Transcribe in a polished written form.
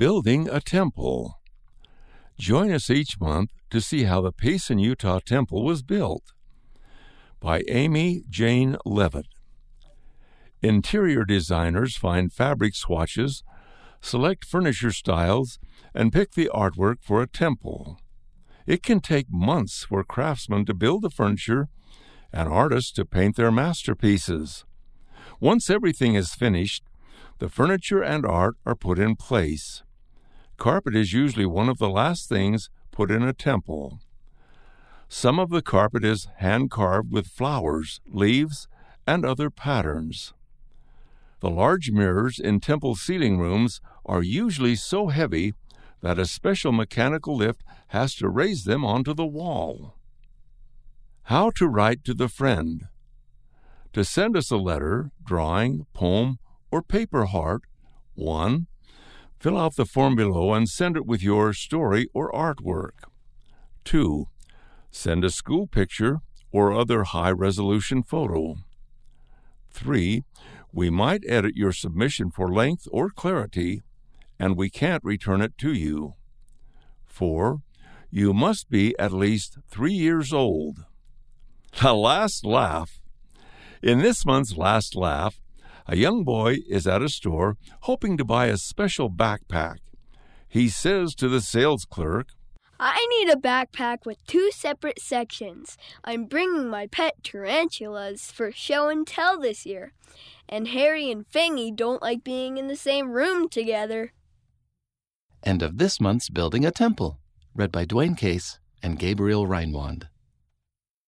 Building a Temple. Join us each month to see how the Payson, Utah Temple was built. By Amy Jane Levitt. Interior designers find fabric swatches, select furniture styles, and pick the artwork for a temple. It can take months for craftsmen to build the furniture and artists to paint their masterpieces. Once everything is finished, the furniture and art are put in place. Carpet is usually one of the last things put in a temple. Some of the carpet is hand-carved with flowers, leaves, and other patterns. The large mirrors in temple ceiling rooms are usually so heavy that a special mechanical lift has to raise them onto the wall. How to write to the friend. To send us a letter, drawing, poem, or paper heart, 1. Fill out the form below and send it with your story or artwork. 2. Send a school picture or other high-resolution photo. 3. We might edit your submission for length or clarity, and we can't return it to you. 4. You must be at least 3 years old. The last laugh. In this month's Last Laugh, a young boy is at a store hoping to buy a special backpack. He says to the sales clerk, "I need a backpack with 2 separate sections. I'm bringing my pet tarantulas for show and tell this year, and Harry and Fangy don't like being in the same room together." End of this month's Building a Temple, read by Dwayne Case and Gabriel Reinwand.